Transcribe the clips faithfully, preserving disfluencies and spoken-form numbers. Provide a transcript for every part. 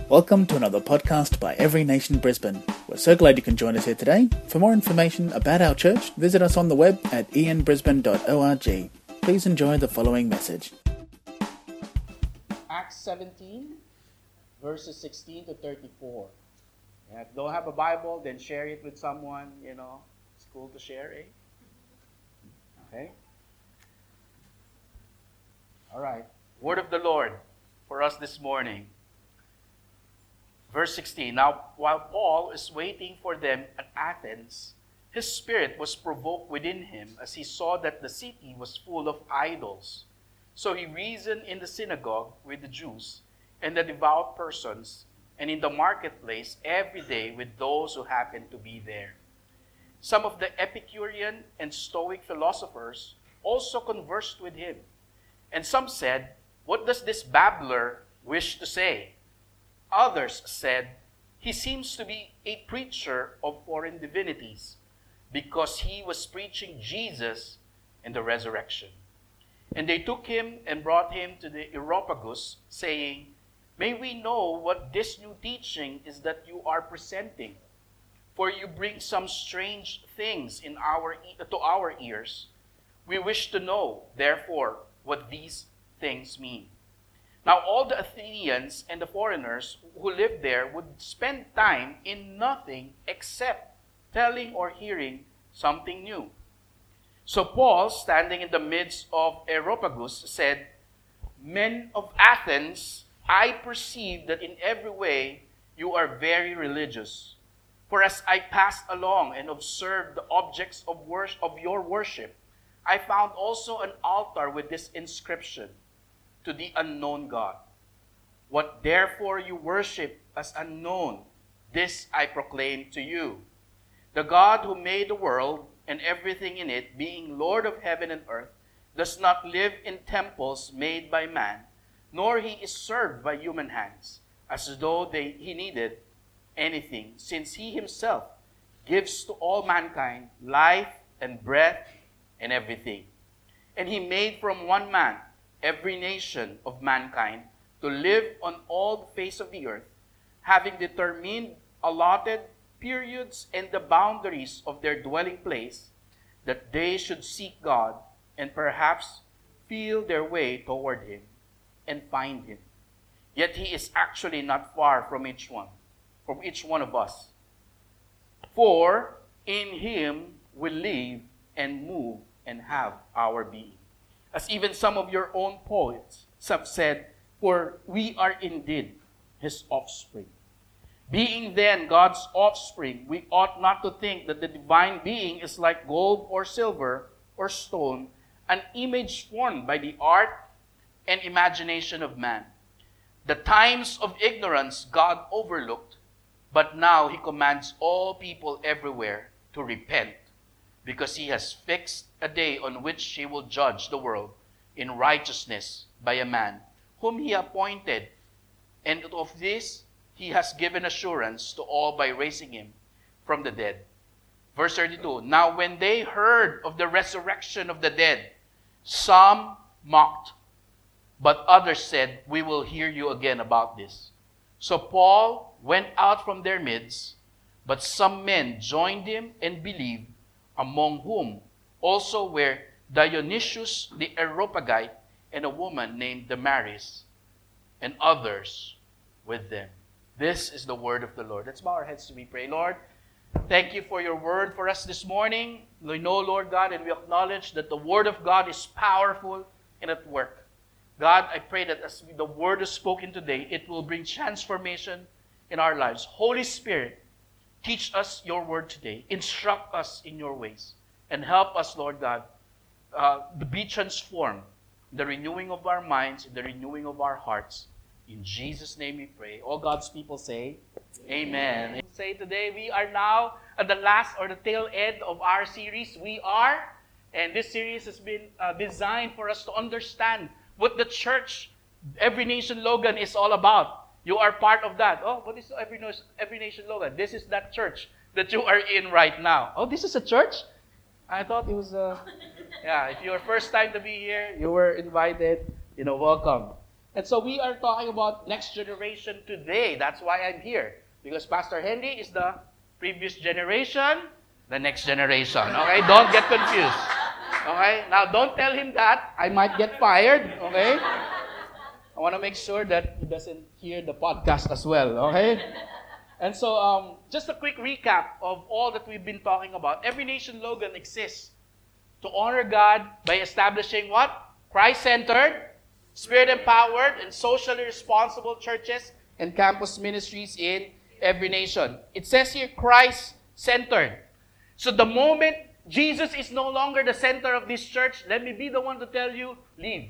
Welcome to another podcast by Every Nation Brisbane. We're so glad you can join us here today. For more information about our church, visit us on the web at e n brisbane dot org. Please enjoy the following message. Acts seventeen, verses sixteen to thirty-four. Yeah, if you don't have a Bible, then share it with someone, you know. It's cool to share, eh? Okay. All right. Word of the Lord for us this morning. Verse sixteen, now while Paul is waiting for them at Athens, his spirit was provoked within him as he saw that the city was full of idols. So he reasoned in the synagogue with the Jews and the devout persons, and in the marketplace every day with those who happened to be there. Some of the Epicurean and Stoic philosophers also conversed with him, and some said, "What does this babbler wish to say?" Others said, "He seems to be a preacher of foreign divinities, because he was preaching Jesus and the resurrection." And they took him and brought him to the Areopagus, saying, "May we know what this new teaching is that you are presenting? For you bring some strange things in our to our ears. We wish to know, therefore, what these things mean." Now all the Athenians and the foreigners who lived there would spend time in nothing except telling or hearing something new. So Paul, standing in the midst of Areopagus, said, "Men of Athens, I perceive that in every way you are very religious. For as I passed along and observed the objects of worship of your worship, I found also an altar with this inscription: to the unknown God. What therefore you worship as unknown, this I proclaim to you. The God who made the world and everything in it, being Lord of heaven and earth, does not live in temples made by man, nor he is served by human hands, as though they, he needed anything, since he himself gives to all mankind life and breath and everything. And he made from one man every nation of mankind to live on all the face of the earth, having determined allotted periods and the boundaries of their dwelling place, that they should seek God and perhaps feel their way toward him and find him. Yet he is actually not far from each one, from each one of us. For in him we live and move and have our being. As even some of your own poets have said, for we are indeed his offspring. Being then God's offspring, we ought not to think that the divine being is like gold or silver or stone, an image formed by the art and imagination of man. The times of ignorance God overlooked, but now he commands all people everywhere to repent, because he has fixed a day on which he will judge the world in righteousness by a man whom he appointed. And of this he has given assurance to all by raising him from the dead. Verse thirty-two, now when they heard of the resurrection of the dead, some mocked, but others said, we will hear you again about this. So Paul went out from their midst, but some men joined him and believed, among whom also were Dionysius the Areopagite and a woman named Damaris, and others with them. This is the word of the Lord. Let's bow our heads to we pray. Lord, thank you for your word for us this morning. We know, Lord God, and we acknowledge that the word of God is powerful and at work. God, I pray that as the word is spoken today, it will bring transformation in our lives. Holy Spirit, teach us your word today. Instruct us in your ways. And help us, Lord God, uh, to be transformed. The renewing of our minds, the renewing of our hearts. In Jesus' name we pray. All God's people say, Amen. Amen. Say today, we are now at the last or the tail end of our series, We Are. And this series has been uh, designed for us to understand what the church, Every Nation Logan, is all about. You are part of that. Oh, what is Every, Every Nation Logan? This is that church that you are in right now. Oh, this is a church? I thought it was a... Yeah, if you're first time to be here, you were invited, you know, welcome. And so we are talking about next generation today. That's why I'm here. Because Pastor Henry is the previous generation, the next generation. Okay? Don't get confused. Okay? Now, don't tell him that. I might get fired. Okay? I want to make sure that he doesn't hear the podcast as well. Okay? And so, um, just a quick recap of all that we've been talking about. Every Nation Logan exists to honor God by establishing what? Christ-centered, Spirit-empowered, and socially responsible churches and campus ministries in every nation. It says here, Christ-centered. So the moment Jesus is no longer the center of this church, let me be the one to tell you, leave.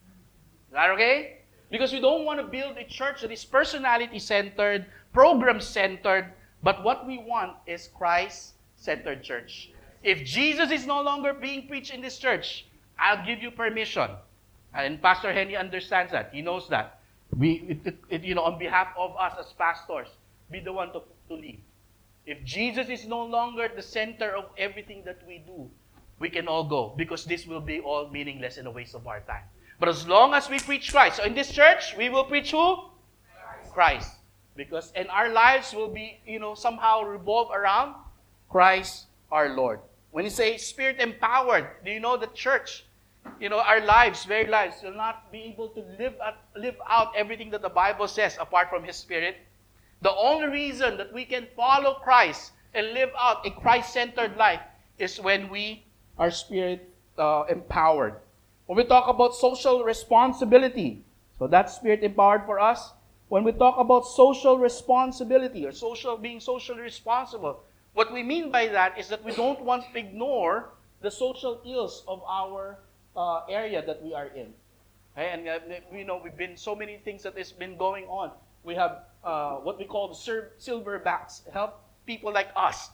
Is that okay? Because we don't want to build a church that is personality-centered, program-centered, but what we want is Christ-centered church. If Jesus is no longer being preached in this church, I'll give you permission. And Pastor Henry understands that. He knows that. We, it, it, it, you know, on behalf of us as pastors, be the one to, to leave. If Jesus is no longer the center of everything that we do, we can all go, because this will be all meaningless and a waste of our time. But as long as we preach Christ, so in this church, we will preach who? Christ. Christ. Because, and our lives will be, you know, somehow revolve around Christ our Lord. When you say Spirit empowered, do you know the church, you know, our lives, very lives, will not be able to live at, live out everything that the Bible says apart from His Spirit? The only reason that we can follow Christ and live out a Christ-centered life is when we are Spirit uh, empowered. When we talk about social responsibility, so that's Spirit empowered for us. When we talk about social responsibility or social being socially responsible, what we mean by that is that we don't want to ignore the social ills of our uh, area that we are in. Okay? And uh, you know, we've been so many things that has been going on. We have uh, what we call silverbacks, help people like us.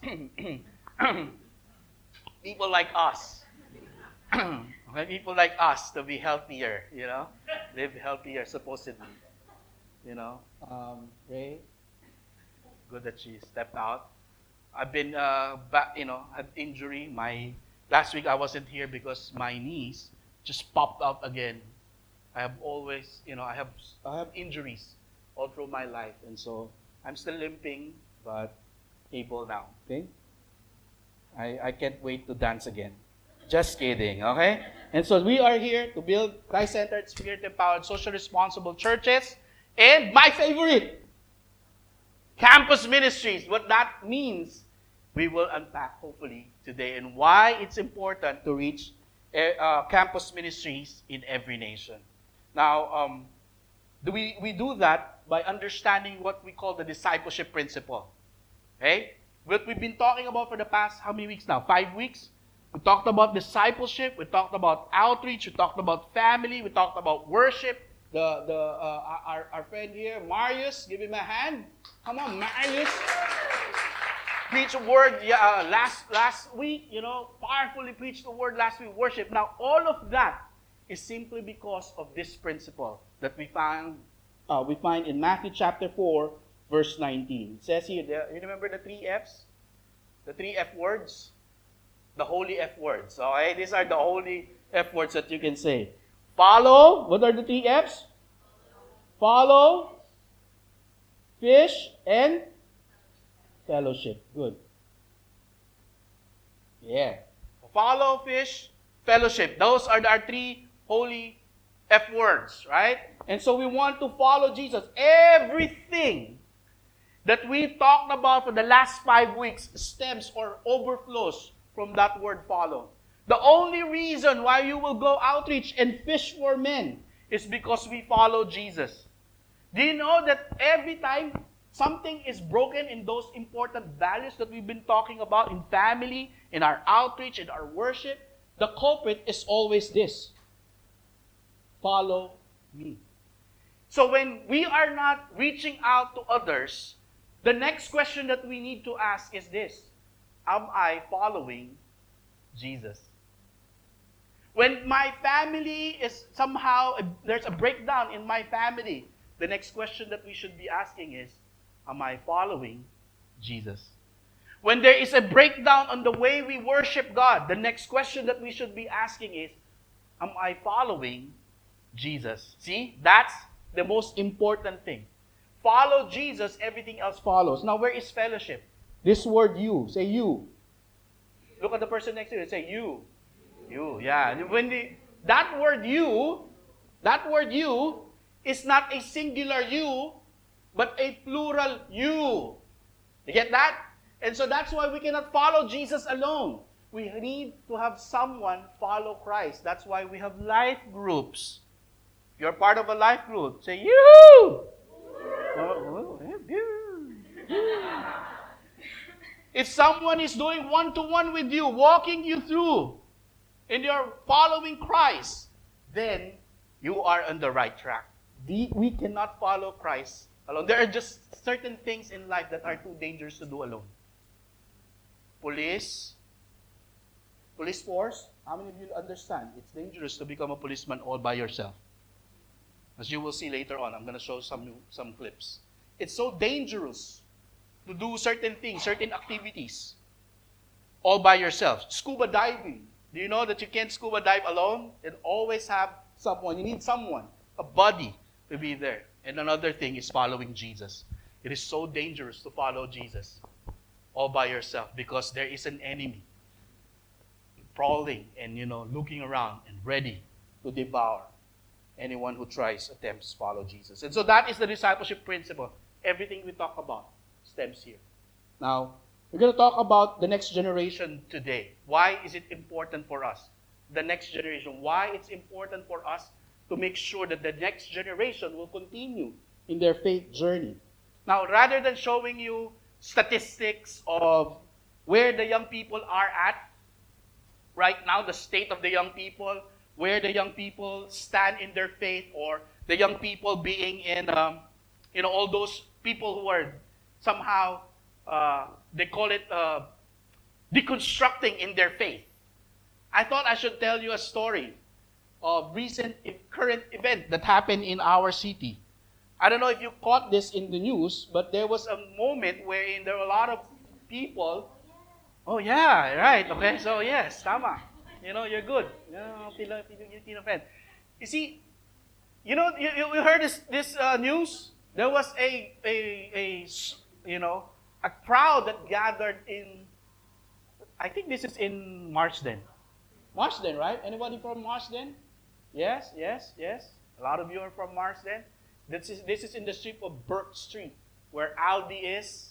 People like us. Okay? People like us to be healthier, you know, live healthier supposedly. You know, um, Ray, good that she stepped out. I've been, uh, back, you know, had injury. My last week I wasn't here because my knees just popped out again. I have always, you know, I have I have injuries all through my life, and so I'm still limping, but able now. Okay, I I can't wait to dance again. Just kidding. Okay, and so we are here to build Christ-centered, Spirit-empowered, social responsible churches. And my favorite, campus ministries. What that means, we will unpack hopefully today, and why it's important to reach uh, campus ministries in every nation. Now, um, do we, we do that by understanding what we call the discipleship principle. Okay? What we've been talking about for the past, how many weeks now? Five weeks? We talked about discipleship. We talked about outreach. We talked about family. We talked about worship. The, the, uh, our, our friend here, Marius, give him a hand. Come on, Marius. Preach a word yeah, uh, last, last week, you know, powerfully preached the word last week, worship. Now, all of that is simply because of this principle that we find, uh, we find in Matthew chapter four, verse nineteen. It says here, the, you remember the three F's? The three F words? The holy F words. Okay, these are the holy F words that you can say. Follow. What are the three F's? Follow, fish, and fellowship. Good. Yeah. Follow, fish, fellowship. Those are our three holy F words, right? And so we want to follow Jesus. Everything that we talked about for the last five weeks stems or overflows from that word follow. The only reason why you will go outreach and fish for men is because we follow Jesus. Do you know that every time something is broken in those important values that we've been talking about in family, in our outreach, in our worship, the culprit is always this: follow me. So when we are not reaching out to others, the next question that we need to ask is this: am I following Jesus? When my family is somehow, there's a breakdown in my family, the next question that we should be asking is, am I following Jesus? When there is a breakdown on the way we worship God, the next question that we should be asking is, am I following Jesus? See, that's the most important thing. Follow Jesus, everything else follows. Now, where is fellowship? This word you. Say you. Look at the person next to you and say you. You, yeah. When the, that word you, that word you is not a singular you, but a plural you. You get that? And so that's why we cannot follow Jesus alone. We need to have someone follow Christ. That's why we have life groups. If you're part of a life group, say you. If someone is doing one-to-one with you, walking you through, and you're following Christ, then you are on the right track. We cannot follow Christ alone. There are just certain things in life that are too dangerous to do alone. Police, police force, how many of you understand? It's dangerous to become a policeman all by yourself. As you will see later on, I'm going to show some some clips. It's so dangerous to do certain things, certain activities, all by yourself. Scuba diving. Do you know that you can't scuba dive alone? You always have someone. You need someone, a buddy, to be there. And another thing is following Jesus. It is so dangerous to follow Jesus all by yourself because there is an enemy prowling and, you know, looking around and ready to devour anyone who tries, attempts to follow Jesus. And so that is the discipleship principle. Everything we talk about stems here. Now, we're going to talk about the next generation today. Why is it important for us? The next generation. Why it's important for us to make sure that the next generation will continue in their faith journey. Now, rather than showing you statistics of where the young people are at right now, the state of the young people, where the young people stand in their faith, or the young people being in, um, you know, all those people who are somehow, uh, they call it uh, deconstructing in their faith. I thought I should tell you a story of recent current event that happened in our city. I don't know if you caught this in the news, but there was a moment wherein there were a lot of people. Oh yeah, right. Okay, so yes, tama. You know, you're good. You know, you see, you know, you, you heard this this uh, news. There was a, a a you know a crowd that gathered in. I think this is in Marsden. Marsden, right? Anybody from Marsden? Yes, yes, yes. A lot of you are from Marsden. This is this is in the strip of Burke Street, where Aldi is.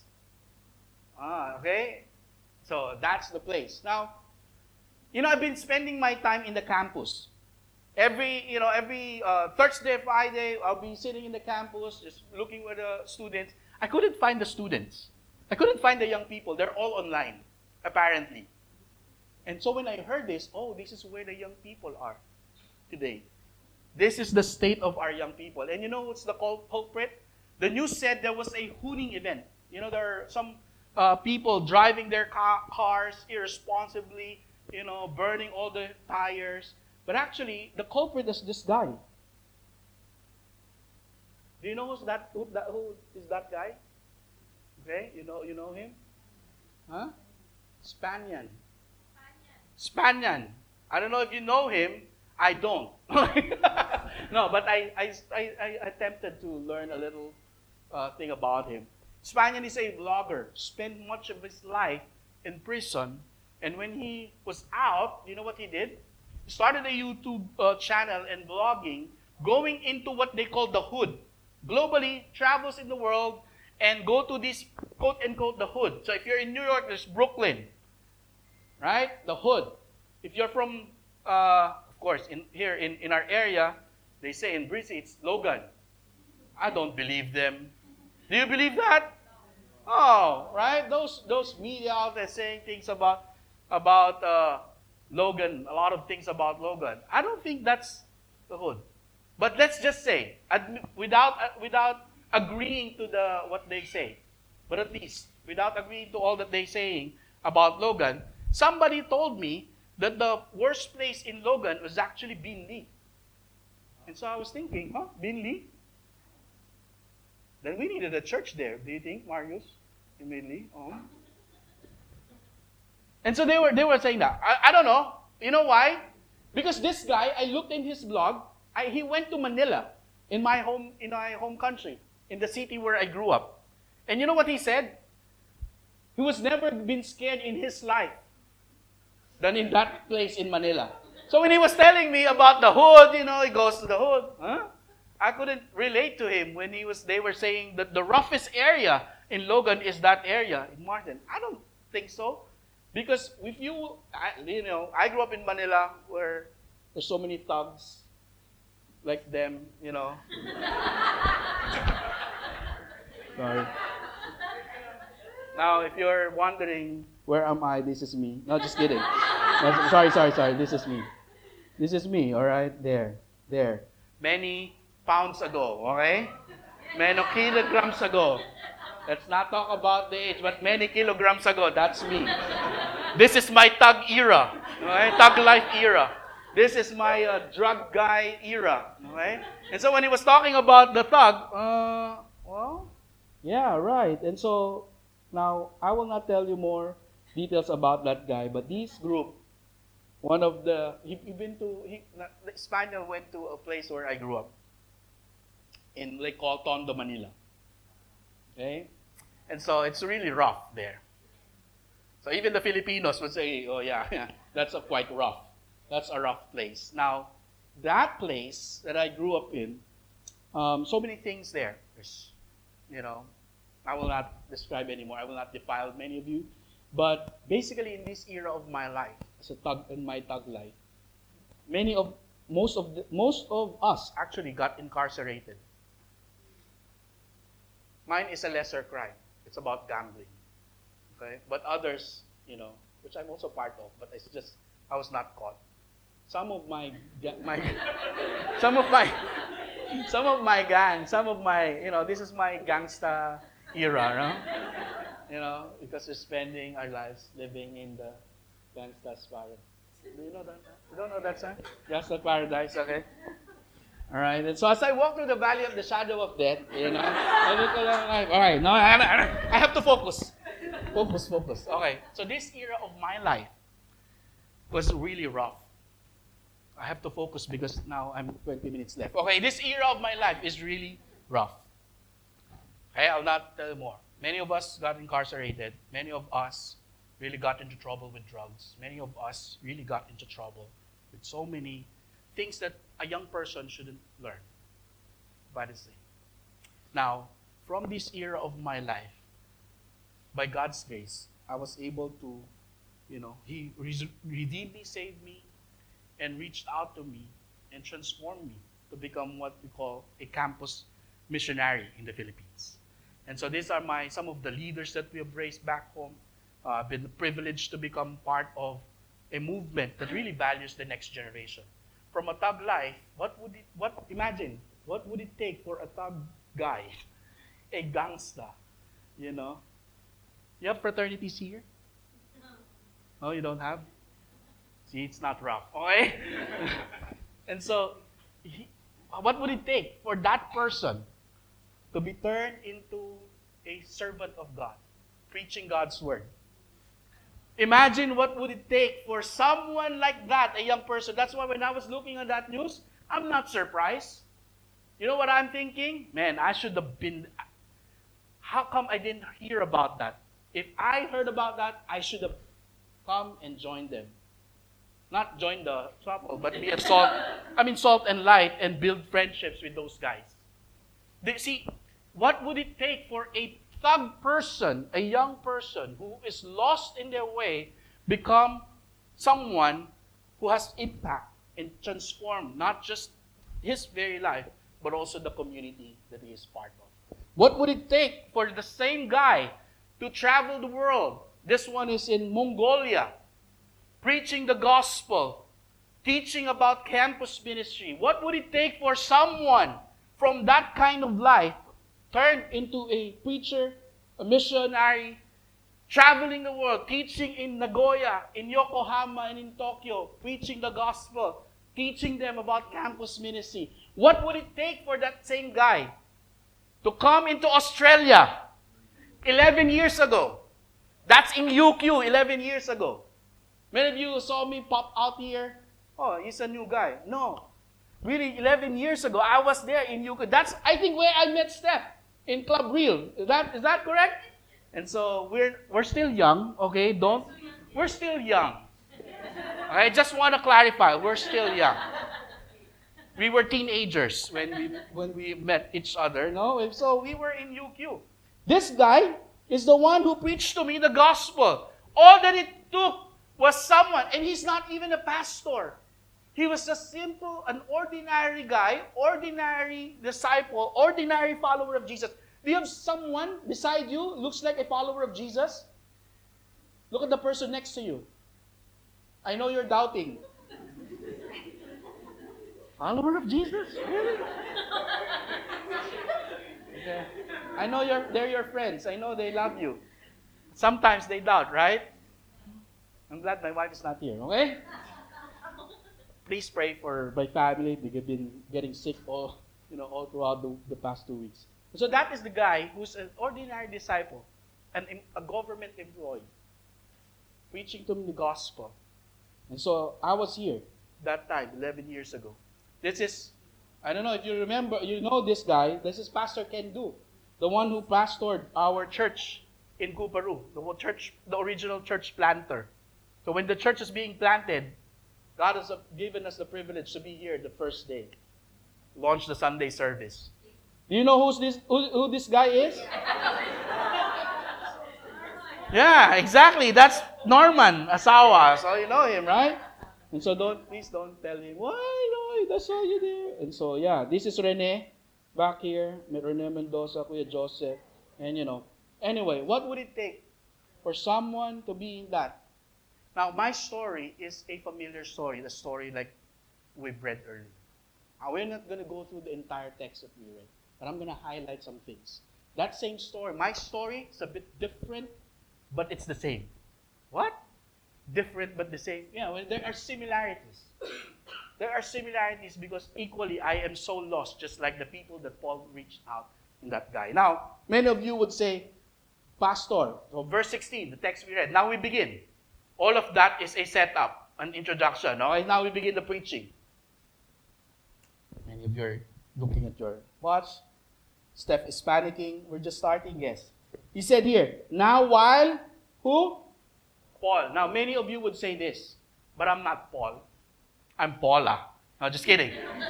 Ah, okay. So that's the place. Now, you know, I've been spending my time in the campus. Every, you know, every uh, Thursday, Friday, I'll be sitting in the campus, just looking with the students. I couldn't find the students. I couldn't find the young people. They're all online, apparently. And so when I heard this, oh, this is where the young people are today. This is the state of our young people. And you know what's the culprit? The news said there was a hooning event. You know, there are some uh, people driving their ca- cars irresponsibly, you know, burning all the tires. But actually, the culprit is this guy. Do you know who's that? Who, that, who is that guy? Okay, you know, you know him? Huh? Spanian. Spanian. I don't know if you know him. I don't. No, but I, I, I, I attempted to learn a little uh, thing about him. Spanian is a vlogger. Spent much of his life in prison. And when he was out, you know what he did? He started a YouTube uh, channel and vlogging, going into what they call the hood. Globally, travels in the world and go to this quote-unquote the hood. So if you're in New York, there's Brooklyn. Right? The hood. If you're from, uh, of course, in here in, in our area, they say in Brizzy, it's Logan. I don't believe them. Do you believe that? Oh, right? Those those media out there saying things about about uh, Logan, a lot of things about Logan. I don't think that's the hood. But let's just say, admi- without uh, without agreeing to the what they say, but at least without agreeing to all that they're saying about Logan, somebody told me that the worst place in Logan was actually Binli. And so I was thinking, huh, Binli? Then we needed a church there. Do you think, Marius? In Binli? Oh. And so they were they were saying that. I, I don't know. You know why? Because this guy, I looked in his blog, I, he went to Manila. in my home, in my home country, in the city where I grew up. And you know what he said? He was never been scared in his life than in that place in Manila. So when he was telling me about the hood, you know, he goes to the hood, huh? I couldn't relate to him when he was. They were saying that the roughest area in Logan is that area in Martin. I don't think so, because if you, I, you know, I grew up in Manila where there's so many thugs like them, you know. Sorry. Now, if you're wondering, where am I? This is me. No, just kidding. No, sorry, sorry, sorry. This is me. This is me, all right? There, there. Many pounds ago, okay? Many kilograms ago. Let's not talk about the age, but many kilograms ago, that's me. This is my thug era, okay? Thug life era. This is my uh, drug guy era, okay? And so when he was talking about the thug, uh, well, yeah, right. And so now I will not tell you more details about that guy, but this group, one of the, he, he been to, he, Spaniel went to a place where I grew up, in Lake Tondo, Manila. Okay? And so it's really rough there. So even the Filipinos would say, oh yeah, yeah that's a quite rough. That's a rough place. Now, that place that I grew up in, um, so many things there. There's, you know, I will not describe anymore. I will not defile many of you. But basically in this era of my life, as a thug in my thug life, many of, most of the, most of us actually got incarcerated. Mine is a lesser crime. It's about gambling. Okay? But others, you know, which I'm also part of, but it's just, I was not caught. Some of my, my some of my, some of my gang, some of my, you know, this is my gangsta era, no? You know, because we're spending our lives living in the gangsta's paradise. Do you know that? You don't know that song? Gangsta's paradise, okay? All right, and so as I walk through the valley of the shadow of death, you know, I look along like, all right, no, I, I have to focus. Focus, focus. Okay, so this era of my life was really rough. I have to focus because now I'm twenty minutes left. Okay, this era of my life is really rough. Okay, I'll not tell you more. Many of us got incarcerated. Many of us really got into trouble with drugs. Many of us really got into trouble with so many things that a young person shouldn't learn. But it's now, from this era of my life, by God's grace, I was able to, you know, He redeemed me, saved me, and reached out to me and transformed me to become what we call a campus missionary in the Philippines. And so these are my some of the leaders that we have raised back home. Uh, I've been privileged to become part of a movement that really values the next generation. From a thug life, what would it, what, imagine, what would it take for a thug guy, a gangsta, you know? You have fraternities here? Oh, you don't have? See, it's not rough, okay? And so, he, what would it take for that person to be turned into a servant of God, preaching God's word? Imagine what would it take for someone like that, a young person. That's why when I was looking at that news, I'm not surprised. You know what I'm thinking? Man, I should have been... How come I didn't hear about that? If I heard about that, I should have come and joined them. Not join the trouble, but be a salt, I mean salt and light and build friendships with those guys. They, see, what would it take for a thug person, a young person who is lost in their way, become someone who has impact and transform not just his very life, but also the community that he is part of? What would it take for the same guy to travel the world? This one is in Mongolia, preaching the gospel, teaching about campus ministry. What would it take for someone from that kind of life turned into a preacher, a missionary, traveling the world, teaching in Nagoya, in Yokohama, and in Tokyo, preaching the gospel, teaching them about campus ministry? What would it take for that same guy to come into Australia eleven years ago? That's in U Q eleven years ago. Many of you saw me pop out here. Oh, he's a new guy. No. Really, eleven years ago, I was there in U K. That's, I think, where I met Steph, in Club Real. Is that, is that correct? And so, we're, we're still young, okay? Don't, we're still young. I just want to clarify, we're still young. We were teenagers when we when we met each other, no? And so we were in U Q. This guy is the one who preached to me the gospel. All that it took was someone, and he's not even a pastor. He was a simple, an ordinary guy, ordinary disciple, ordinary follower of Jesus. Do you have someone beside you who looks like a follower of Jesus? Look at the person next to you. I know you're doubting. Follower of Jesus? Really? Okay. I know you're, they're your friends. I know they love you. Sometimes they doubt, right? I'm glad my wife is not here, okay? Please pray for my family. They've been getting sick all, you know, all throughout the, the past two weeks. So that is the guy who's an ordinary disciple, and a government employee, preaching to me the gospel. And so I was here that time, eleven years ago. This is, I don't know if you remember, you know this guy. This is Pastor Ken Du, the one who pastored our church in Cuparu, the church, the original church planter. So when the church is being planted, God has given us the privilege to be here the first day, launch the Sunday service. Do you know who's this? Who, who this guy is? Yeah, exactly. That's Norman Asawa. So you know him, right? And so don't, please don't tell him, why, Lloyd, I saw you there. And so, yeah, this is Rene back here. Rene Mendoza, Kuya Joseph. And, you know, anyway, what would it take for someone to be in that? Now, my story is a familiar story, the story like we've read earlier. Now, we're not going to go through the entire text that we read, but I'm going to highlight some things. That same story, my story is a bit different, but it's the same. What? Different but the same. Yeah, well, there are similarities. There are similarities because equally I am so lost, just like the people that Paul reached out in that guy. Now, many of you would say, Pastor, so verse sixteen, the text we read. Now we begin. All of that is a setup, an introduction. Okay, now we begin the preaching. Many of you are looking at your watch. Steph is panicking. We're just starting, yes. He said here, now while, who? Paul. Now, many of you would say this, but I'm not Paul. I'm Paula. No, just kidding.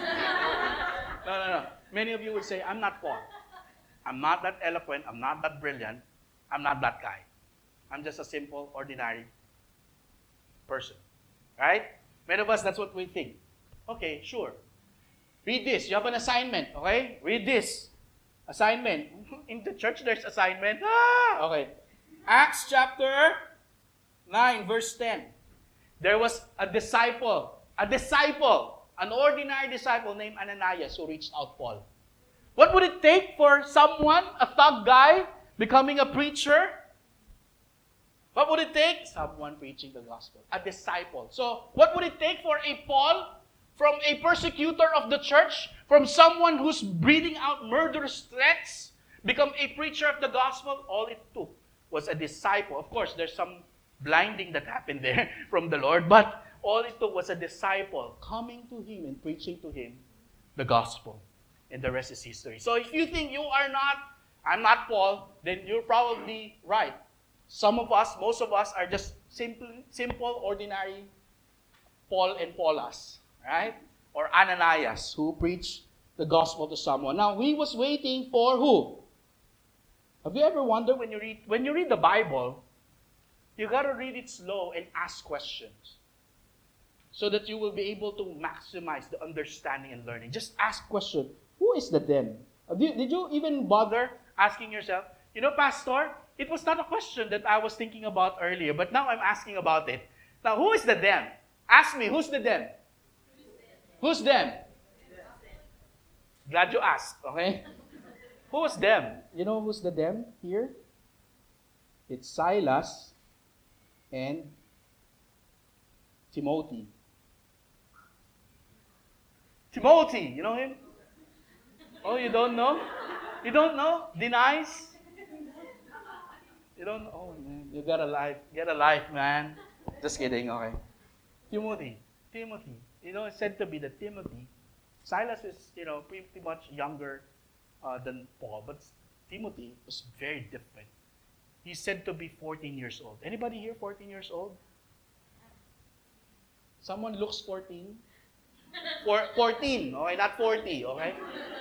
No, no, no. Many of you would say, I'm not Paul. I'm not that eloquent. I'm not that brilliant. I'm not that guy. I'm just a simple, ordinary person. Right? Many of us, that's what we think. Okay, sure. Read this. You have an assignment, okay? Read this. Assignment. In the church, there's assignment. Ah, okay. Acts chapter nine, verse ten. There was a disciple, a disciple, an ordinary disciple named Ananias who reached out Paul. What would it take for someone, a thug guy, becoming a preacher? What would it take? Someone preaching the gospel. A disciple. So, what would it take for a Paul, from a persecutor of the church, from someone who's breathing out murderous threats, become a preacher of the gospel? All it took was a disciple. Of course, there's some blinding that happened there from the Lord, but all it took was a disciple coming to him and preaching to him the gospel. And the rest is history. So if you think you are not, I'm not Paul, then you're probably right. Some of us, most of us are just simple, simple, ordinary Paul and Paulas, right? Or Ananias, who preached the gospel to someone. Now, he was waiting for who? Have you ever wondered when you read when you read the Bible, you got to read it slow and ask questions so that you will be able to maximize the understanding and learning. Just ask questions. Who is the them? Did, did you even bother asking yourself, you know, Pastor, it was not a question that I was thinking about earlier, but now I'm asking about it. Now, who is the them? Ask me, who's the them? Who's them? Glad you asked, okay? Who's them? You know who's the them here? It's Silas and Timothy. Timothy, you know him? Oh, you don't know? You don't know? Denies? You don't know? Oh, man. You got a life. Get a life, man. Just kidding, okay. Timothy. Timothy. You know, it's said to be that Timothy Silas is, you know, pretty much younger uh, than Paul, but Timothy was very different. He's said to be fourteen years old. Anybody here fourteen years old? Someone looks fourteen? For, fourteen, okay, not forty, okay?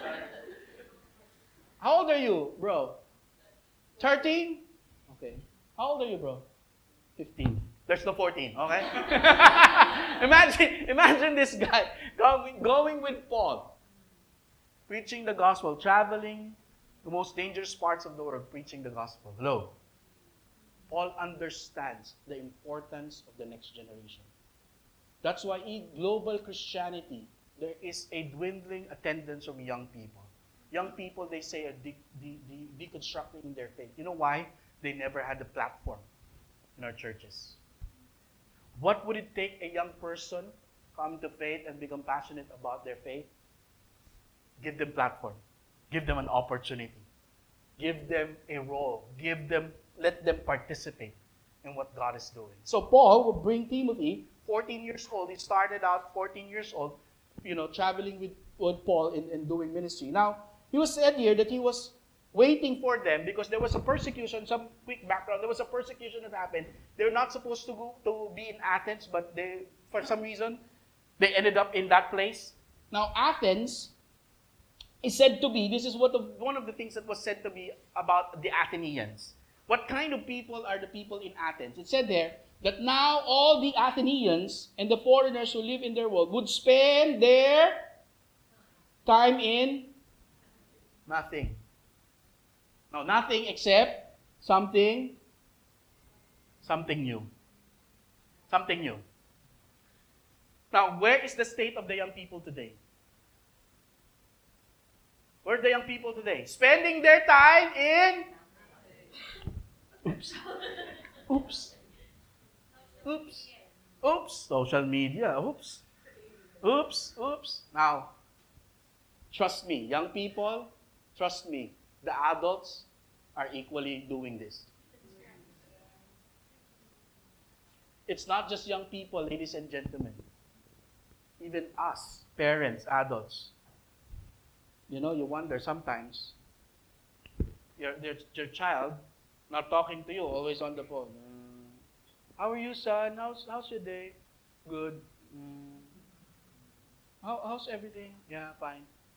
How old are you, bro? thirteen? Okay. How old are you, bro? fifteen. There's no fourteen, okay? imagine, imagine this guy going, going with Paul, preaching the gospel, traveling the most dangerous parts of the world, preaching the gospel. Hello. Paul understands the importance of the next generation. That's why in global Christianity, there is a dwindling attendance of young people. Young people, they say, are de- de- de- deconstructing their faith. You know why? They never had a platform in our churches. What would it take a young person come to faith and become passionate about their faith? Give them platform. Give them an opportunity. Give them a role. Give them, let them participate in what God is doing. So Paul will bring Timothy, fourteen years old. He started out fourteen years old, you know, traveling with, with Paul and, and doing ministry. Now, he was said here that he was waiting for them because there was a persecution. Some quick background. There was a persecution that happened. They were not supposed to go to be in Athens, but they, for some reason, they ended up in that place. Now, Athens is said to be, this is what the, one of the things that was said to be about the Athenians. What kind of people are the people in Athens? It said there that now all the Athenians and the foreigners who live in their world would spend their time in nothing. No, nothing except something, something new. Something new. Now, where is the state of the young people today? Where are the young people today? Spending their time in... Oops. Oops. Oops. Oops. Social media. Oops. Oops. Oops. Now, trust me, young people, trust me, the adults are equally doing this. It's not just young people, ladies and gentlemen. Even us, parents, adults. You know, you wonder sometimes, your, your, your child not talking to you, always on the phone. Mm. How are you, son? How's, how's your day? Good. Mm. How, how's everything? Yeah, fine.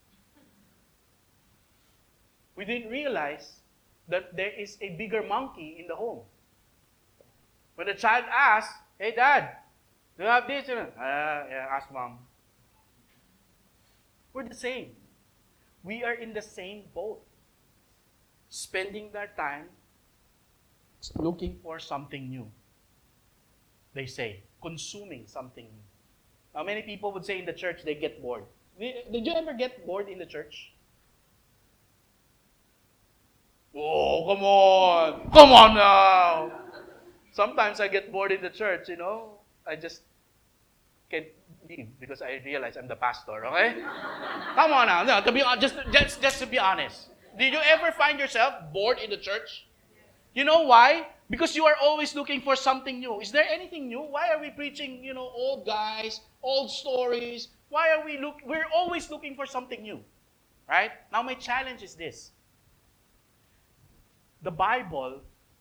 We didn't realize that there is a bigger monkey in the home. When the child asks, hey, Dad, do you have this? Uh, yeah, ask Mom. We're the same. We are in the same boat. Spending their time looking for something new. They say, consuming something new. Now, many people would say in the church they get bored. Did you ever get bored in the church? Oh, come on. Come on now. Sometimes I get bored in the church, you know. I just can't leave because I realize I'm the pastor, okay? Come on now. No, to be just, just, just to be honest. Did you ever find yourself bored in the church? You know why? Because you are always looking for something new. Is there anything new? Why are we preaching, you know, old guys, old stories? Why are we look? We're always looking for something new, right? Now my challenge is this. The Bible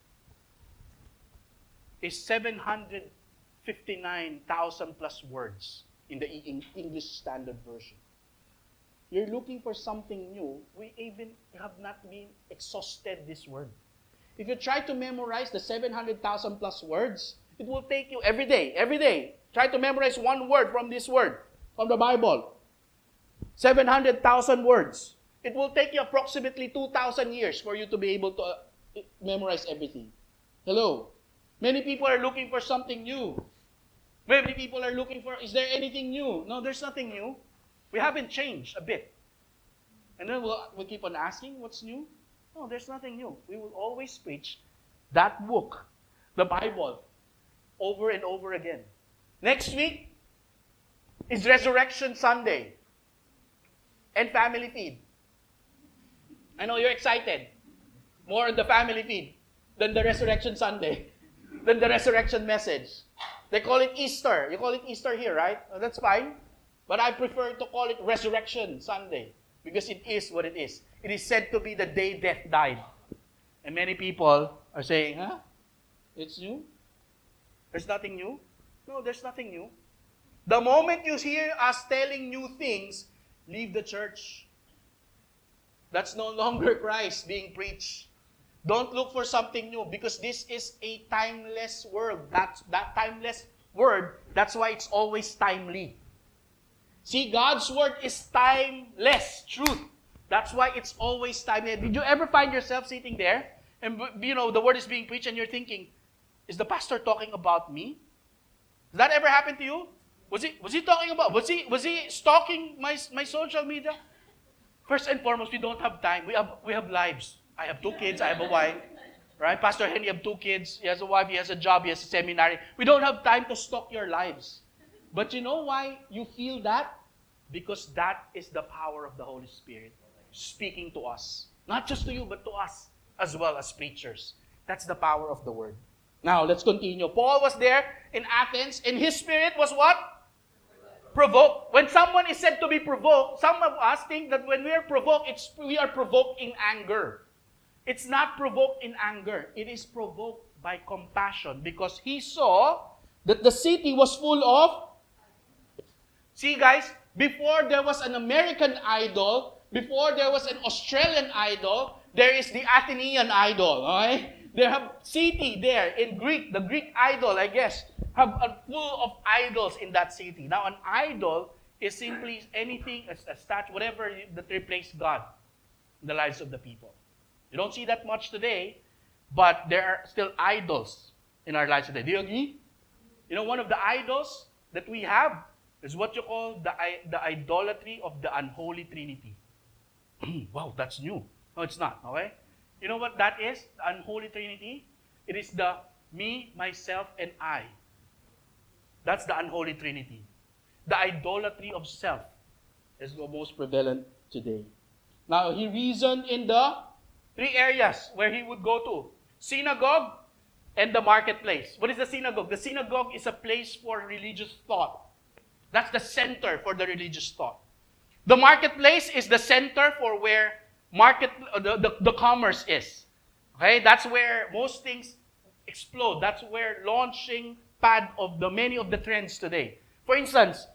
is seven hundred fifty-nine thousand plus words in the English Standard Version. You're looking for something new. We even have not been exhausted this word. If you try to memorize the seven hundred thousand plus words, it will take you every day, every day. Try to memorize one word from this word, from the Bible. seven hundred thousand words. It will take you approximately two thousand years for you to be able to uh, memorize everything. Hello? Many people are looking for something new. Many people are looking for, is there anything new? No, there's nothing new. We haven't changed a bit. And then we'll, we'll keep on asking, what's new? No, there's nothing new. We will always preach that book, the Bible, over and over again. Next week is Resurrection Sunday and Family Feed. I know you're excited. More on the Family Feed than the Resurrection Sunday, than the Resurrection message. They call it Easter. You call it Easter here, right? Oh, that's fine. But I prefer to call it Resurrection Sunday because it is what it is. It is said to be the day death died. And many people are saying, huh? It's new? There's nothing new? No, there's nothing new. The moment you hear us telling new things, leave the church. That's no longer Christ being preached. Don't look for something new because this is a timeless word. That's that timeless word. That's why it's always timely. See, God's word is timeless truth. That's why it's always timeless. Did you ever find yourself sitting there and you know the word is being preached and you're thinking, is the pastor talking about me? Does that ever happen to you? Was he was he talking about was he was he stalking my my social media? First and foremost, we don't have time. We have we have lives. I have two kids, I have a wife. Right? Pastor Henry have two kids, he has a wife, he has a job, he has a seminary. We don't have time to stalk your lives. But you know why you feel that? Because that is the power of the Holy Spirit speaking to us. Not just to you, but to us as well as preachers. That's the power of the word. Now, let's continue. Paul was there in Athens, and his spirit was what? Provoked. When someone is said to be provoked, some of us think that when we are provoked, it's we are provoked in anger. It's not provoked in anger. It is provoked by compassion because he saw that the city was full of... See, guys, before there was an American idol, before there was an Australian idol, there is the Athenian idol. Okay? They have city there in Greek, the Greek idol, I guess, have a full of idols in that city. Now, an idol is simply anything, a, a statue, whatever that replaces God in the lives of the people. You don't see that much today, but there are still idols in our lives today. Do you agree? You know, one of the idols that we have is what you call the, the idolatry of the unholy trinity. Wow, that's new. No, it's not, okay? You know what that is? The unholy trinity? It is the me, myself, and I. That's the unholy trinity. The idolatry of self is the most prevalent today. Now, he reasoned in the three areas where he would go to. Synagogue and the marketplace. What is the synagogue? The synagogue is a place for religious thought. That's the center for the religious thought. The marketplace is the center for where market the, the, the commerce is. Okay? That's where most things explode. That's where launching pad of the many of the trends today. For instance,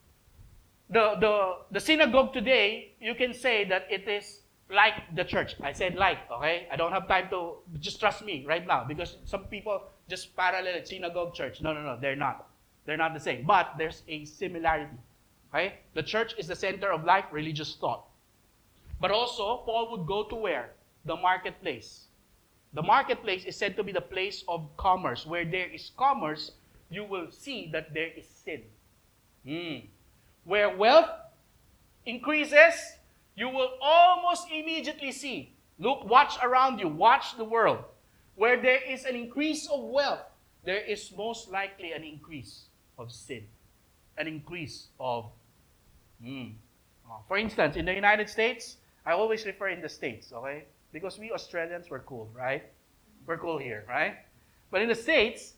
the, the, the synagogue today, you can say that it is like the church. I said like, okay? I don't have time to, just trust me right now because some people just parallel it, synagogue, church. No, no, no, they're not. They're not the same. But there's a similarity. Okay? The church is the center of life, religious thought. But also, Paul would go to where? The marketplace. The marketplace is said to be the place of commerce. Where there is commerce, you will see that there is sin. Mm. Where wealth increases, you will almost immediately see. Look, watch around you. Watch the world. Where there is an increase of wealth, there is most likely an increase of sin. An increase of... Mm. Oh. For instance, in the United States, I always refer in the States, okay? Because we Australians were cool, right? We're cool here, right? But in the States,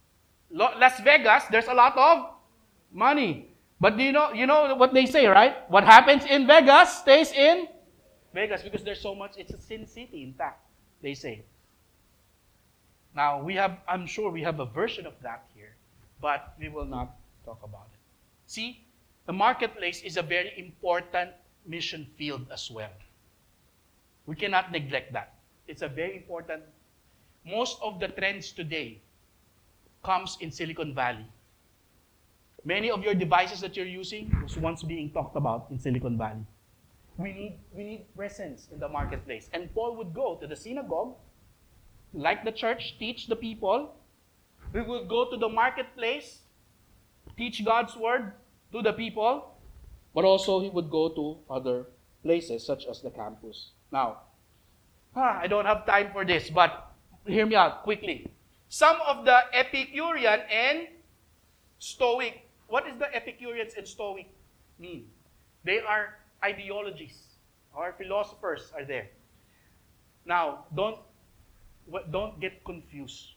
Las Vegas, there's a lot of money. But do you know, you know what they say, right? What happens in Vegas stays in Vegas because there's so much, it's a sin city, in fact, they say. Now, we have, I'm sure we have a version of that here, but we will not talk about it. See, the marketplace is a very important mission field as well. We cannot neglect that. It's a very important. Most of the trends today comes in Silicon Valley. Many of your devices that you're using was once being talked about in Silicon Valley. We need, we need presence in the marketplace. And Paul would go to the synagogue, like the church, teach the people. We would go to the marketplace, teach God's word to the people. But also he would go to other places such as the campus. Now, ah, I don't have time for this, but hear me out quickly. Some of the Epicurean and Stoic. What is the Epicureans and Stoic mean? They are ideologies or philosophers are there. Now, don't, don't get confused.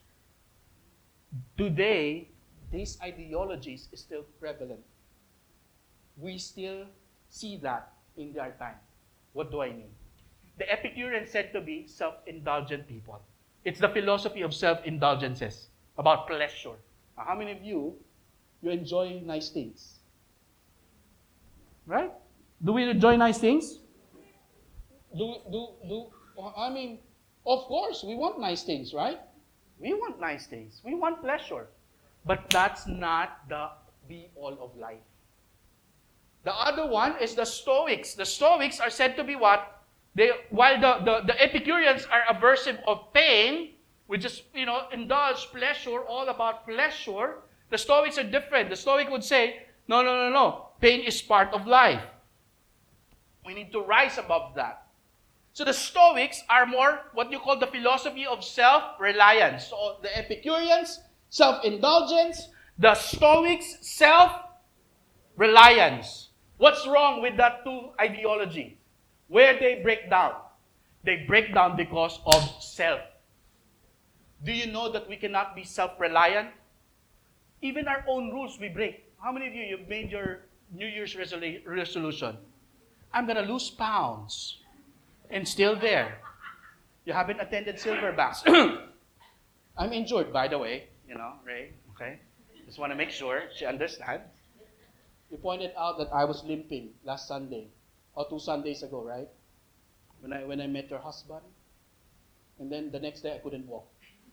Today, these ideologies is still prevalent. we still see that in our time. What do I mean? The Epicureans said to be self-indulgent people. It's the philosophy of self-indulgences, about pleasure. Now, how many of you, you enjoy nice things? Right? Do we enjoy nice things? Do, do, do, I mean, of course, we want nice things, right? We want nice things. We want pleasure. But that's not the be-all of life. The other one is the Stoics. The Stoics are said to be what? They, while the, the, the Epicureans are aversive of pain, we just, you know, indulge pleasure, all about pleasure, the Stoics are different. The Stoic would say, no, no, no, no. Pain is part of life. We need to rise above that. So the Stoics are more what you call the philosophy of self-reliance. So the Epicureans, self-indulgence. The Stoics, self-reliance. What's wrong with that two ideology? Where they break down? They break down because of self. Do you know that we cannot be self-reliant? Even our own rules we break. How many of you, you've made your New Year's resolu- resolution? I'm going to lose pounds. And still there. You haven't attended Silverbacks. I'm injured, by the way. You know, Ray. Okay? Just want to make sure she understands. You pointed out that I was limping last Sunday. Or two Sundays ago, right? When I when I met your husband. And then the next day I couldn't walk.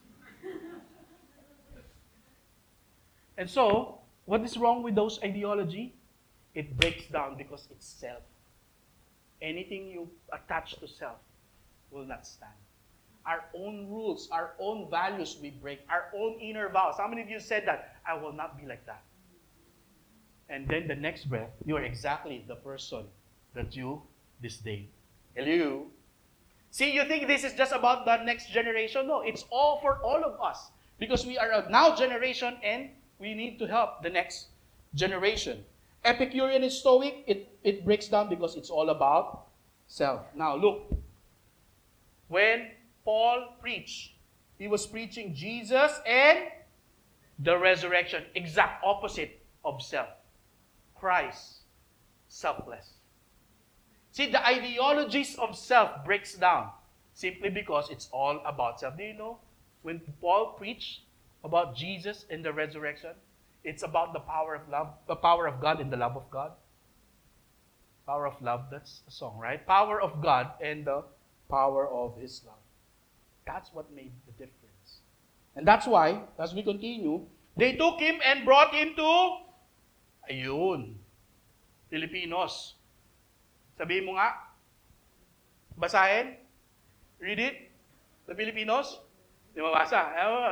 And so, what is wrong with those ideology? It breaks down because it's self. Anything you attach to self will not stand. Our own rules, our own values we break, our own inner vows. How many of you said that? I will not be like that. And then the next breath, you are exactly the person that you disdain. Hello? See, you think this is just about the next generation? No, it's all for all of us. Because we are a now generation and we need to help the next generation. Epicurean and Stoic, it, it breaks down because it's all about self. Now look, when Paul preached, he was preaching Jesus and the resurrection, exact opposite of self. Christ, selfless. See, the ideologies of self breaks down simply because it's all about self. Do you know, when Paul preached about Jesus and the resurrection, it's about the power of love, the power of God and the love of God. Power of love, that's a song, right? Power of God and the power of His love. That's what made the difference. And that's why, as we continue, they took him and brought him to, ayun, Filipinos. Sabihin mo nga, basahin, read it, the Filipinos. Di mabasa.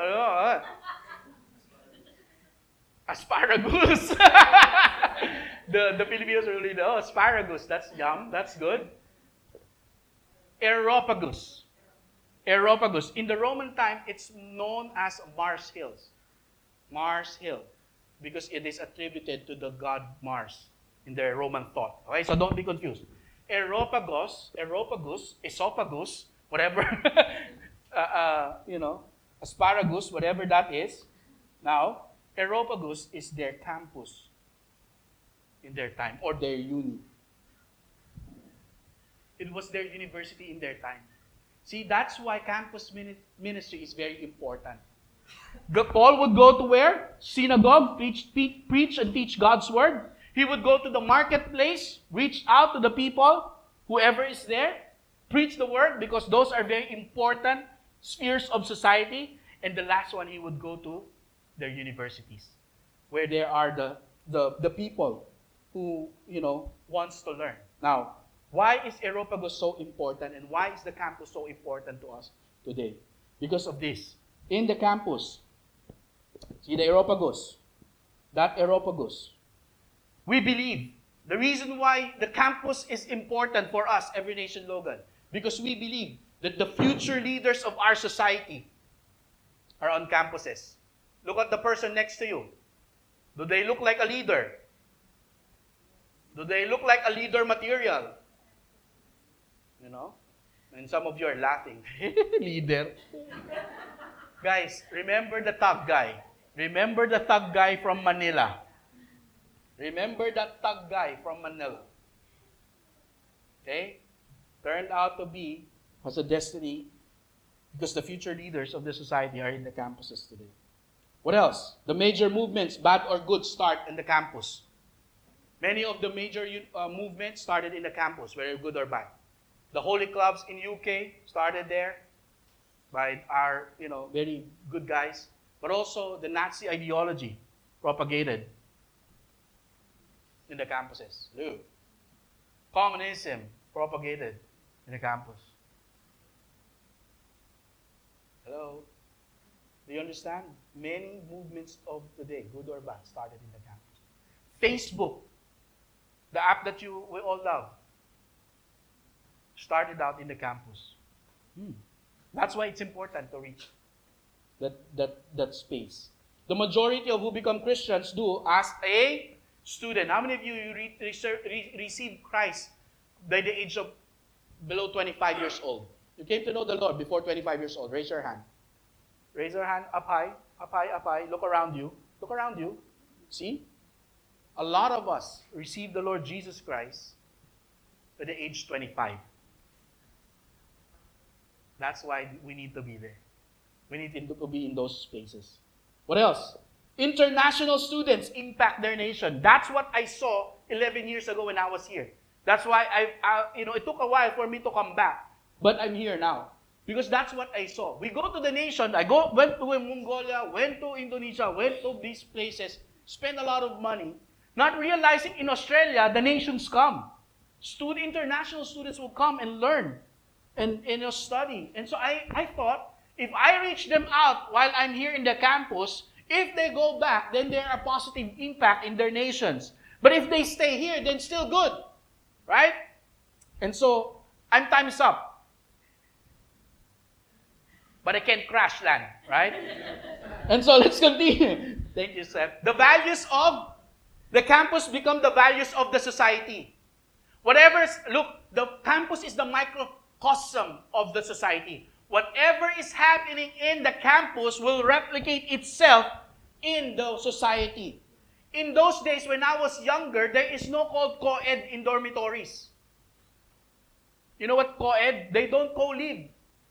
Asparagus. the, the Filipinos really know. Asparagus, that's yum, that's good. Aeropagus. Aeropagus. In the Roman time, it's known as Mars Hills. Mars Hill. Because it is attributed to the god Mars in their Roman thought. Okay, so don't be confused. Aeropagus, Aeropagus, esophagus, whatever, uh, uh, you know, asparagus, whatever that is. Now, Aeropagus is their campus in their time, or their uni. It was their university in their time. See, that's why campus ministry is very important. Paul would go to where? Synagogue, preach, preach and teach God's word. He would go to the marketplace, reach out to the people, whoever is there, preach the word, because those are very important spheres of society. And the last one, he would go to their universities, where there are the, the, the people who, you know, wants to learn. Now, why is Aeropagus so important, and why is the campus so important to us today? Because of this. In the campus, see the Aeropagus, that Aeropagus, we believe the reason why the campus is important for us, Every Nation Logan, because we believe that the future leaders of our society are on campuses. Look at the person next to you. Do they look like a leader? Do they look like a leader material? You know? And some of you are laughing. Leader. Guys, remember the thug guy. Remember the thug guy from Manila. Remember that thug guy from Manila. Okay? Turned out to be, was a destiny, because the future leaders of the society are in the campuses today. What else? The major movements, bad or good, start in the campus. Many of the major uh, movements started in the campus, whether good or bad. The Holy Clubs in U K started there by our, you know, very good guys. But also the Nazi ideology propagated in the campuses. Look. Communism propagated in the campus. Hello? Do you understand? Many movements of today, good or bad, started in the campus. Facebook, the app that you we all love, started out in the campus. Hmm. That's why it's important to reach that, that, that space. The majority of who become Christians do as a student. How many of you, you re, re, received Christ by the age of below twenty-five years old? You came to know the Lord before twenty-five years old. Raise your hand. Raise your hand up high, up high, up high. Look around you. Look around you. See? A lot of us received the Lord Jesus Christ at the age twenty-five. That's why we need to be there. We need to be in those spaces. What else? International students impact their nation. That's what I saw eleven years ago when I was here. That's why I, I you know, it took a while for me to come back. But I'm here now. Because that's what I saw. We go to the nation. I go went to Mongolia, went to Indonesia, went to these places, spent a lot of money, not realizing in Australia, the nations come. Student, international students will come and learn and, and you know, study. And so I, I thought, if I reach them out while I'm here in the campus, if they go back, then there are positive impact in their nations. But if they stay here, then still good. Right? And so, I'm time's up. But I can't crash land, right? And so let's continue. Thank you, Seth. The values of the campus become the values of the society. Whatever, look, the campus is the microcosm of the society. Whatever is happening in the campus will replicate itself in the society. In those days, when I was younger, there is no called co-ed in dormitories. You know what co-ed? They don't co-live.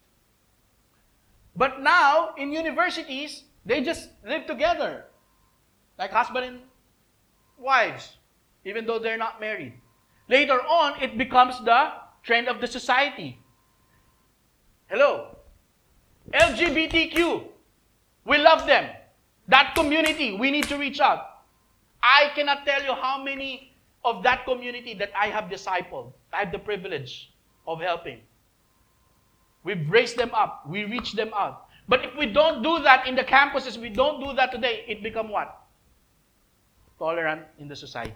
But now, in universities, they just live together. Like husband and wives, even though they're not married. Later on, it becomes the trend of the society. Hello? L G B T Q. We love them. That community, we need to reach out. I cannot tell you how many of that community that I have discipled. I have the privilege of helping. We've raised them up. We reach them out. But if we don't do that in the campuses, we don't do that today, it becomes what? Tolerant in the society.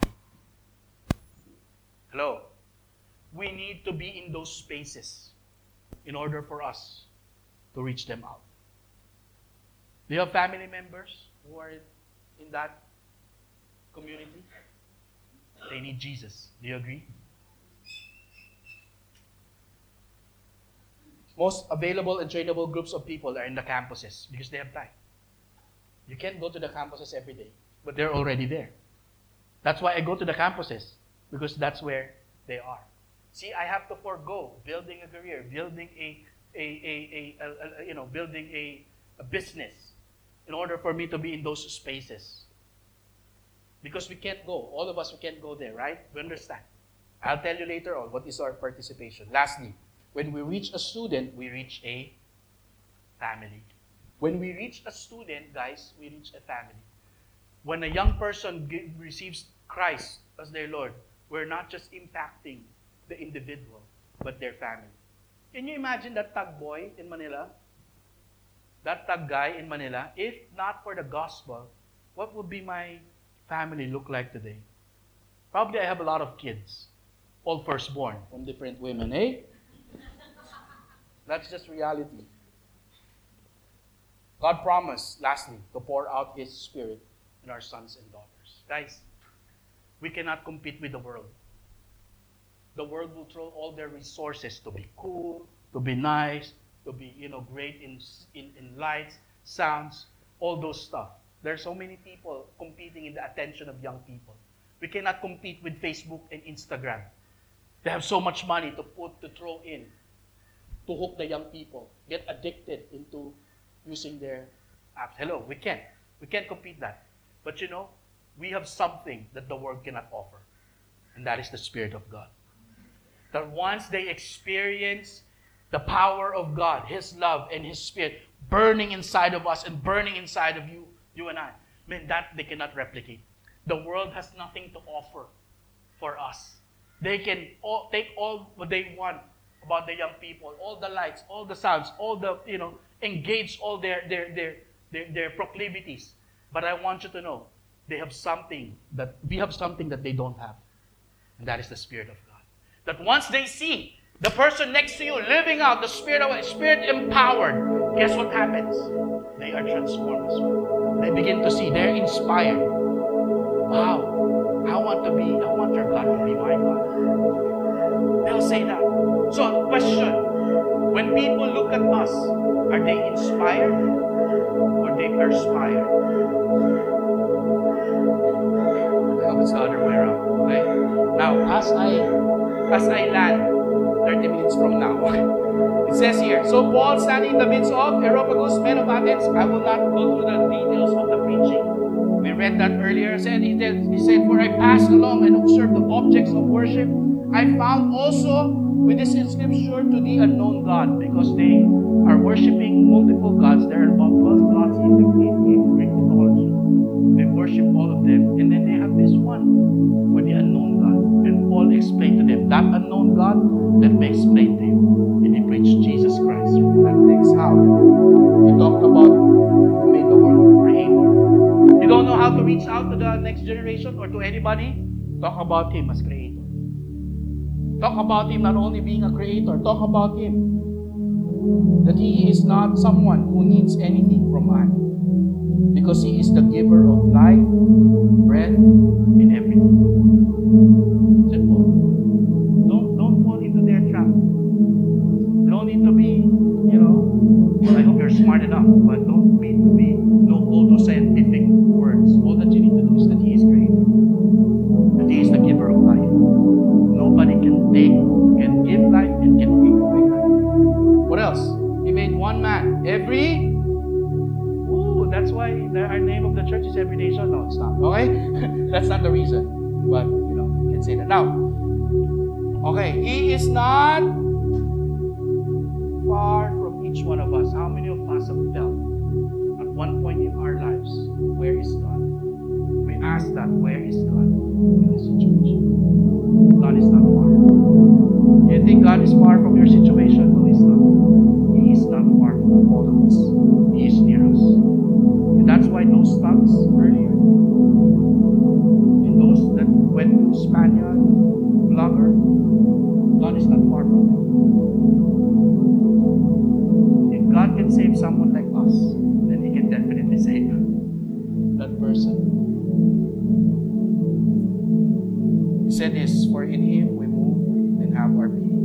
Hello? We need to be in those spaces in order for us to reach them out. Do you have family members who are in that community? They need Jesus. Do you agree? Most available and trainable groups of people are in the campuses because they have time. You can't go to the campuses every day, but they're already there. That's why I go to the campuses, because that's where they are. See, I have to forego building a career, building a, a, a, a, a, a you know, building a, a business in order for me to be in those spaces. Because we can't go. All of us, we can't go there, right? We understand. I'll tell you later on what is our participation. Lastly, when we reach a student, we reach a family. When we reach a student, guys, we reach a family. When a young person g- receives Christ as their Lord, we're not just impacting the individual, but their family. Can you imagine that thug boy in Manila? That thug guy in Manila? If not for the gospel, what would be my family look like today? Probably I have a lot of kids, all firstborn from different women, eh? That's just reality. God promised, lastly, to pour out His Spirit in our sons and daughters. Guys, we cannot compete with the world. The world will throw all their resources to be cool, to be nice, to be, you know, great in, in, in lights, sounds, all those stuff. There are so many people competing in the attention of young people. We cannot compete with Facebook and Instagram. They have so much money to put, to throw in, to hook the young people, get addicted into using their apps. Hello, we can't. We can't compete that. But you know, we have something that the world cannot offer. And that is the Spirit of God. That once they experience the power of God, His love and His Spirit burning inside of us and burning inside of you, you and I, man, that they cannot replicate. The world has nothing to offer for us. They can all, take all what they want about the young people, all the lights, all the sounds, all the, you know, engage all their, their, their, their, their proclivities. But I want you to know, they have something that, we have something that they don't have. And that is the Spirit of God. That once they see the person next to you living out the Spirit of Spirit empowered, guess what happens? They are transformed as well. They begin to see, they're inspired. Wow, I want to be, I want your God to be my God. They'll say that. So, question, when people look at us, are they inspired or they perspire? I hope it's the other way around. Okay? Now, as I as I land, thirty minutes from now, it says here, so Paul standing in the midst of Areopagus, men of Athens. I will not go through the details of the preaching. We read that earlier. He said, he said, he said, for I passed along and observed the objects of worship. I found also with this inscription to the unknown God, because they are worshiping multiple gods. There are about twelve gods in the in Greek mythology. They worship all of them, and then they have this one for the unknown God. And Paul explained to them, that unknown God, let me explain to you. And he preached Jesus Christ. That takes how? He talked about who made the world, Creator. You don't know how to reach out to the next generation or to anybody? Talk about Him as Creator. Talk about Him not only being a Creator, talk about Him that He is not someone who needs anything from man, because He is the giver of life, breath, and everything. Simple. Don't, don't fall into their trap. You don't need to be, you know, well, I hope you're smart enough, but don't need to be no pseudo-scientific words. All that you need to do is that He is Creator. That He is the giver of life. Nobody can take, can give life, and can take away life. What else? He made one man. Every, ooh, that's why the, our name of the church is Every Nation. No, it's not. Okay? That's not the reason. But, you know, you can say that. Now, okay, He is not far from each one of us. How many of us have felt at one point in our lives, where is God? We ask that, where is God in this situation? God is not far. You think God is far from your situation? No, He's not. He is not far from all of us. He is near us. And that's why those thugs earlier, and those that went to Spaniard, blogger, God is not far from them. If God can save someone like us, then He can definitely save that person. He said this, for in Him we move and have our being.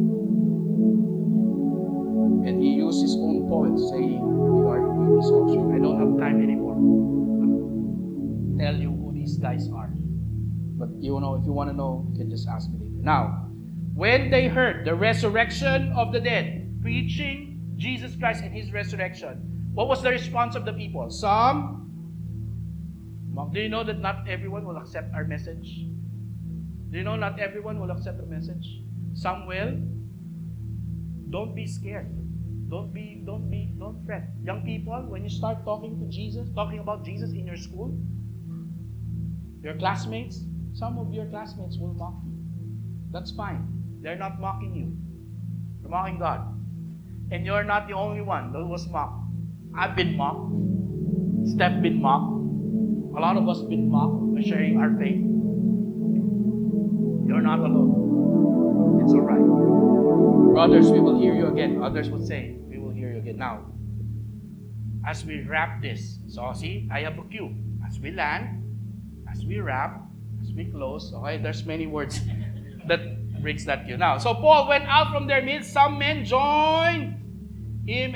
And He used His own poet saying, we are in His offspring. I don't have time anymore to tell you who these guys are. But you know, if you want to know, you can just ask me later. Now, when they heard the resurrection of the dead, preaching Jesus Christ and His resurrection, what was the response of the people? Some, do you know that not everyone will accept our message? Do you know not everyone will accept the message? Some will. Don't be scared. Don't be, don't be, don't fret. Young people, when you start talking to Jesus, talking about Jesus in your school, your classmates, some of your classmates will mock you. That's fine. They're not mocking you. They're mocking God. And you're not the only one that was mocked. I've been mocked. Steph been mocked. A lot of us been mocked for sharing our faith. You're not alone. It's alright. Brothers, we will hear you again. Others would say, we will hear you again. Now, as we wrap this, so see, I have a cue. As we land, as we wrap, as we close, okay, there's many words that brings that cue. Now, so Paul went out from their midst. Some men joined him,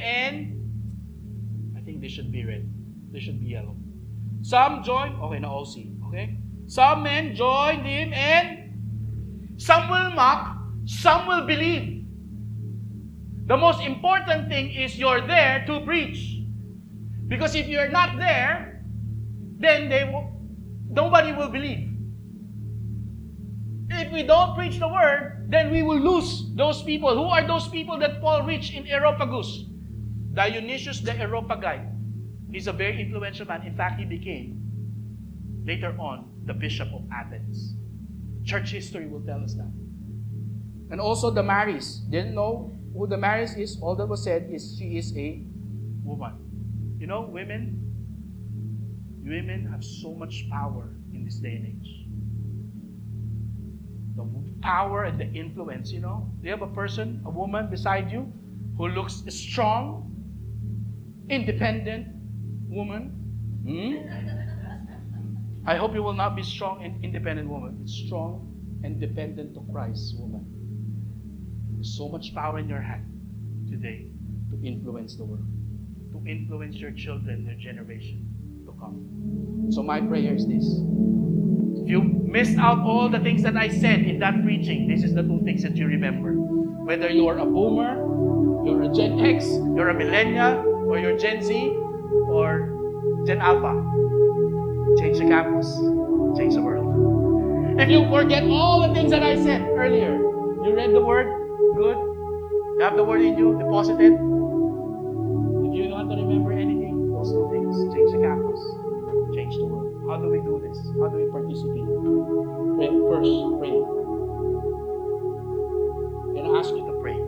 and I think they should be red. They should be yellow. Some joined, okay, na O C, okay? Some men joined him, and some will mock, some will believe. The most important thing is you're there to preach. Because if you're not there, then they will, nobody will believe. If we don't preach the word, then we will lose those people. Who are those people that Paul reached in Areopagus? Dionysius the Areopagite. He's a very influential man. In fact, he became, later on, the Bishop of Athens. Church history will tell us that. And also Damaris. Didn't know who Damaris is. All that was said is she is a woman. You know, women, women have so much power in this day and age. The power and the influence, you know. Do you have a person, a woman beside you who looks strong, independent woman? Hmm? I hope you will not be strong and independent woman. It's strong and dependent to Christ woman. There's so much power in your hand today to influence the world, to influence your children, their generation to come. So my prayer is this. If you missed out all the things that I said in that preaching, this is the two things that you remember. Whether you're a boomer, you're a Gen X, you're a millennial, or you're Gen Z, or Gen Alpha. Change the campus. Change the world. If you forget all the things that I said earlier, you read the word, good. You have the word in you, deposited. If you don't have to remember anything, those two things. Change the campus. Change the world. How do we do this? How do we participate? Pray. First, pray. I'm going to ask you to pray.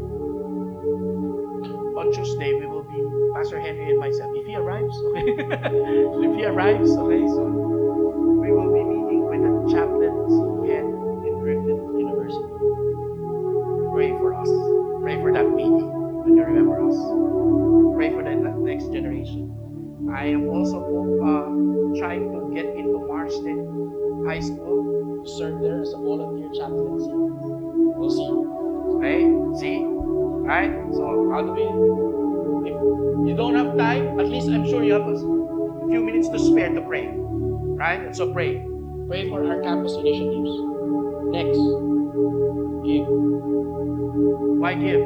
On Tuesday, we will be, Pastor Henry and myself, if he arrives, okay? if he arrives, okay, so we will be meeting with the chaplains head in Griffith University. Pray for us. Pray for that meeting when you remember us. Pray for the next generation. I am also uh, trying to get into Marsden High School to serve there as a volunteer chaplaincy. We'll see. Okay? See? Right? So, how do we... If you don't have time, at least I'm sure you have a few minutes to spare to pray. Right? And so pray. Pray for our campus initiatives. Next. Give. Why give?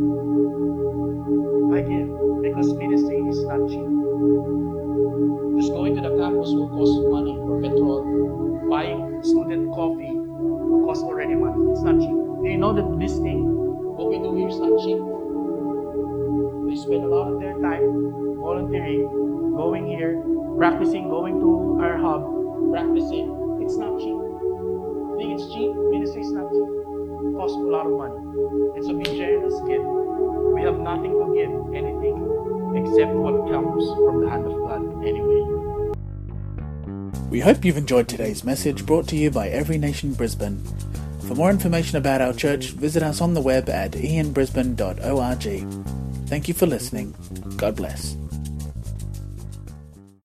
Why give? Because ministry is not cheap. Just going to the campus will cost money for petrol. Buying student coffee will cost already money. It's not cheap. Do you know that this thing, what we do here is not cheap? They spend a lot of their time volunteering, going here, practicing, going to our hub, practicing. It's not cheap. You think it's cheap? Ministry is not cheap. It costs a lot of money. And so be generous, give. We have nothing to give, anything, except what comes from the hand of God anyway. We hope you've enjoyed today's message brought to you by Every Nation Brisbane. For more information about our church, visit us on the web at e n brisbane dot org. Thank you for listening. God bless.